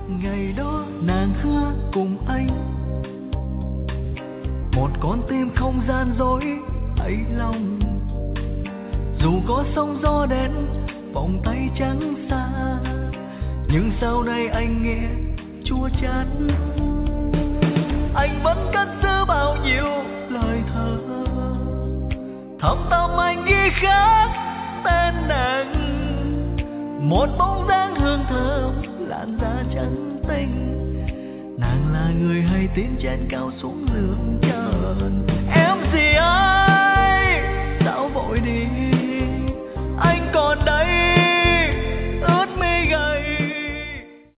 Ngày đó nàng hứa cùng anh, một con tim không gian dối ấy lòng. Dù có sóng gió đến vòng tay trắng xa, nhưng sau này anh nghe chua chát. Anh vẫn cất giữ bao nhiêu lời thơ, thâm tâm anh ghi khắc tên nàng. Một bóng dáng hương thơm làn da trắng tinh, nàng là người hay tiến trên cao xuống lưng trần. Em gì ơi sao vội đi,